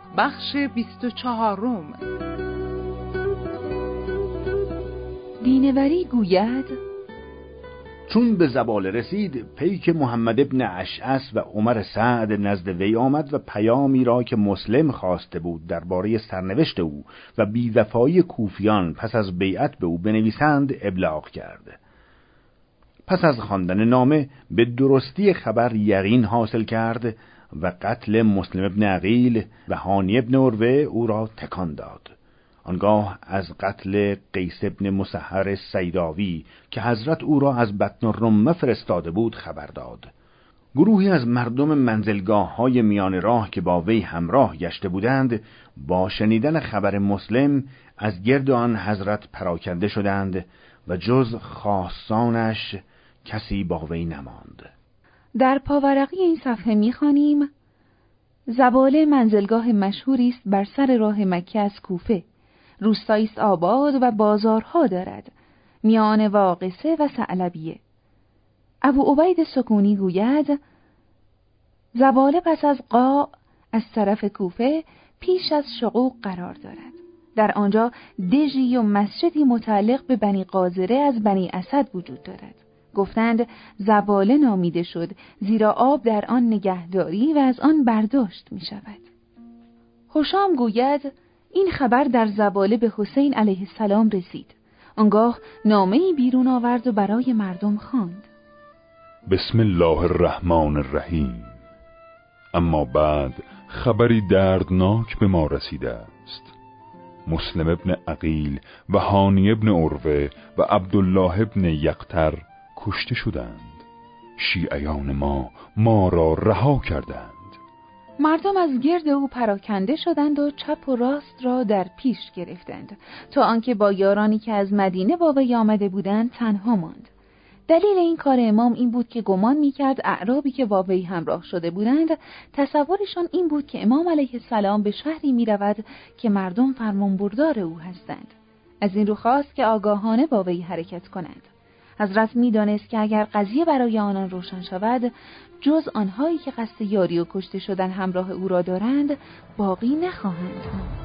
بخش 24. دینوری گوید چون به زباله رسید، پیک محمد ابن اشعث و عمر سعد نزد وی آمد و پیامی را که مسلم خواسته بود درباره سرنوشت او و بی‌وفایی کوفیان پس از بیعت به او بنویسند ابلاغ کرد. پس از خواندن نامه به درستی خبر یقین حاصل کرد و قتل مسلم ابن عقیل و هانی ابن عروه او را تکان داد. آنگاه از قتل قیس ابن مسهر سیداوی که حضرت او را از بطن الرمه فرستاده بود خبر داد. گروهی از مردم منزلگاه‌های میان راه که با وی همراه گشته بودند، با شنیدن خبر مسلم از گرد آن حضرت پراکنده شدند و جز خاصانش کسی با وی نماند. در پاورقی این صفحه می‌خوانیم: زباله منزلگاه مشهوری است بر سر راه مکه از کوفه. روستایی است آباد و بازارها دارد، میان واقصه و ثعلبیه. ابو عبید سکونی گوید زباله پس از قاع از طرف کوفه پیش از شقوق قرار دارد. در آنجا دژی و مسجدی متعلق به بنی قاذره از بنی اسد وجود دارد. گفتند زباله نامیده شد زیرا آب در آن نگهداری و از آن برداشت می شود. هشام گوید این خبر در زباله به حسین علیه السلام رسید. آنگاه نامه‌ای بیرون آورد و برای مردم خواند. بسم الله الرحمن الرحیم. اما بعد خبری دردناک به ما رسیده است. مسلم ابن عقیل و هانی ابن عروه و عبدالله ابن یقطر کشته شدند. شیعیان ما را رها کردند. مردم از گرد او پراکنده شدند و چپ و راست را در پیش گرفتند تا آنکه با یارانی که از مدینه با وی آمده بودند تنها ماند. دلیل این کار امام این بود که گمان می‌کرد اعرابی که با وی همراه شده بودند تصورشان این بود که امام علیه السلام به شهری می‌رود که مردم فرمانبردار او هستند. از این رو خواست که آگاهانه با وی حرکت کنند. حضرت می‌دانست که اگر قضیه برای آنان روشن شود، جز آنهایی که قصد یاری و کشته شدن همراه او را دارند باقی نخواهند ماند.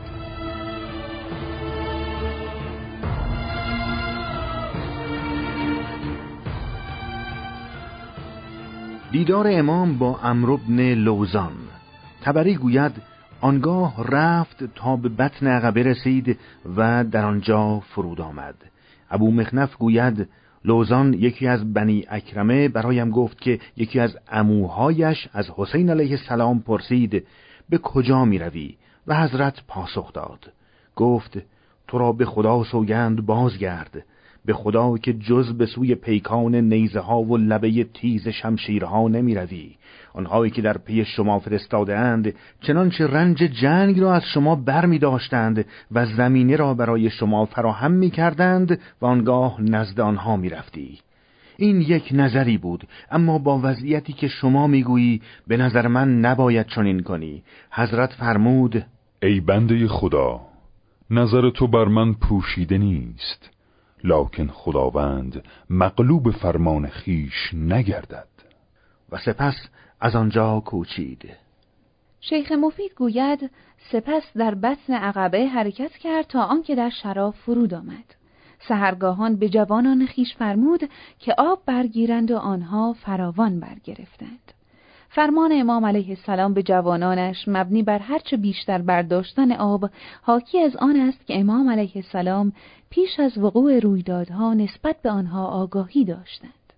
دیدار امام با عمرو بن لوزان. طبری گوید آنگاه رفت تا به بطن عقبه رسید و در آنجا فرود آمد. ابو مخنف گوید لوزان یکی از بنی اکرمه برایم گفت که یکی از عموهایش از حسین علیه السلام پرسید به کجا می روی؟ و حضرت پاسخ داد. گفت تو را به خدا سوگند بازگرد، به خدا که جز به سوی پیکان نیزه ها و لبه تیز شمشیرها نمی روی. آنهایی که در پی شما فرستاده اند چنانچه رنج جنگ را از شما بر می داشتند و زمینه را برای شما فراهم می کردند و آنگاه نزد آنها می رفتی. این یک نظری بود، اما با وضعیتی که شما می گویی به نظر من نباید چنین کنی. حضرت فرمود ای بنده خدا، نظر تو بر من پوشیده نیست، لکن خداوند مغلوب فرمان خیش نگردد. و سپس از آنجا کوچید. شیخ مفید گوید سپس در بطن عقبه حرکت کرد تا آنکه در شراب فرود آمد. سحرگاهان به جوانان خیش فرمود که آب برگیرند و آنها فراوان برگرفتند. فرمان امام علیه السلام به جوانانش مبنی بر هرچه بیشتر برداشتن آب حاکی از آن است که امام علیه السلام پیش از وقوع رویدادها نسبت به آنها آگاهی داشتند.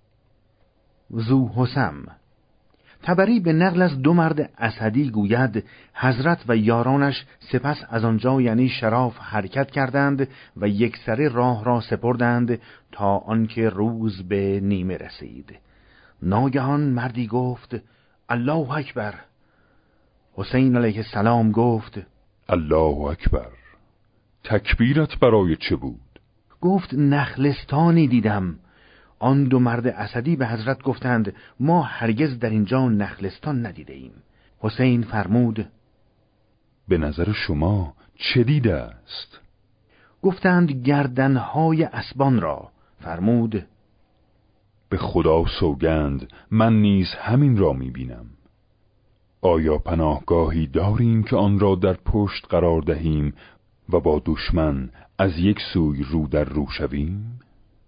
ذو حسم. طبری به نقل از دو مرد اسدی گوید حضرت و یارانش سپس از آنجا یعنی شراف حرکت کردند و یکسره راه را سپردند تا آنکه روز به نیمه رسید. ناگهان مردی گفت الله اکبر. حسین علیه السلام گفت الله اکبر. تکبیرت برای چه بود؟ گفت نخلستانی دیدم. آن دو مرد اسدی به حضرت گفتند ما هرگز در اینجا نخلستان ندیده ایم. حسین فرمود به نظر شما چه دیده است؟ گفتند گردنهای اسبان را. فرمود به خدا سوگند من نیز همین را میبینم. آیا پناهگاهی داریم که آن را در پشت قرار دهیم و با دشمن از یک سوی رو در رو شویم؟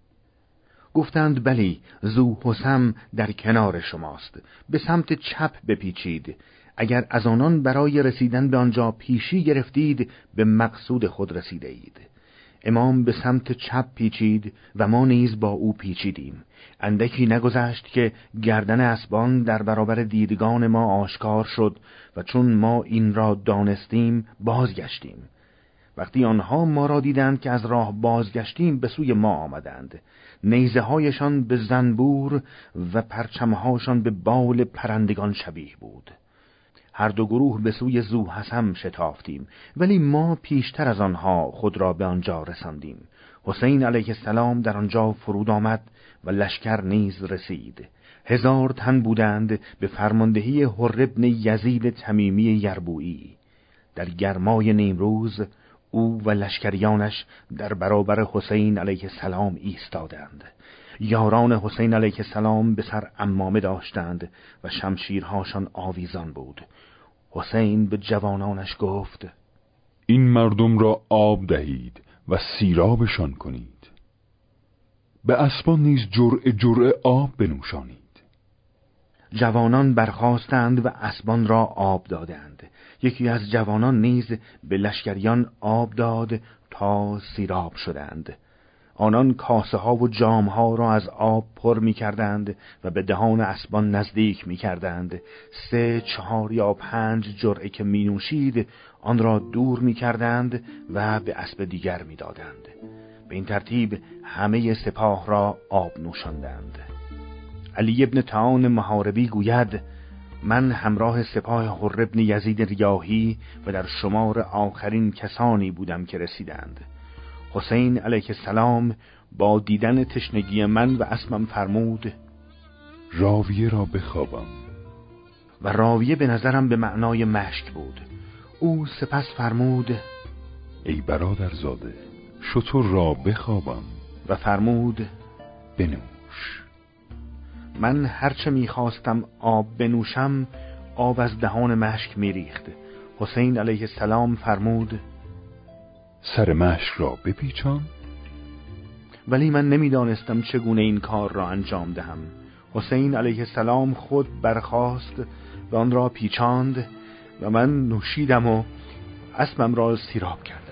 گفتند بلی، ذوحسم در کنار شماست. به سمت چپ بپیچید. اگر از آنان برای رسیدن به آنجا پیشی گرفتید، به مقصود خود رسیده اید. امام به سمت چپ پیچید و ما نیز با او پیچیدیم. اندکی نگذشت که گردن اسبان در برابر دیدگان ما آشکار شد و چون ما این را دانستیم بازگشتیم. وقتی آنها ما را دیدند که از راه بازگشتیم، به سوی ما آمدند. نیزه هایشان به زنبور و پرچمهاشان به بال پرندگان شبیه بود. هر دو گروه به سوی ذوحسم شتافتیم، ولی ما پیشتر از آنها خود را به آنجا رساندیم. حسین علیه السلام در آنجا فرود آمد و لشکر نیز رسید. 1000 تن بودند به فرماندهی حر بن یزید تمیمی یربوعی. در گرمای نیمروز او و لشکریانش در برابر حسین علیه السلام ایستادند. یاران حسین علیه السلام به سر عمامه داشتند و شمشیرهاشان آویزان بود. حسین به جوانانش گفت: این مردم را آب دهید و سیرابشان کنید. به اسبان نیز جرعه آب بنوشانید. جوانان برخاستند و اسبان را آب دادند. یکی از جوانان نیز به لشکریان آب داد تا سیراب شدند. آنان کاسه ها و جام ها را از آب پر می کردند و به دهان اسبان نزدیک می کردند. 3، 4 یا 5 جرعه که می نوشید آن را دور می کردند و به اسب دیگر می دادند. به این ترتیب همه سپاه را آب نوشاندند. علی ابن طعان محاربی گوید: من همراه سپاه حر بن یزید ریاحی و در شمار آخرین کسانی بودم که رسیدند. حسین علیه السلام با دیدن تشنگی من و اسبم فرمود: راویه را بخوابم. و راویه به نظرم به معنای مشک بود. او سپس فرمود: ای برادرزاده، شتر را بخوابم. و فرمود: بنوش. من هرچه میخواستم آب بنوشم، آب از دهان مشک میریخت. حسین علیه السلام فرمود: سر مشک را بپیچان. ولی من نمیدانستم چگونه این کار را انجام دهم. حسین علیه السلام خود برخاست و آن را پیچاند و من نوشیدم و اسبم را سیراب کرد.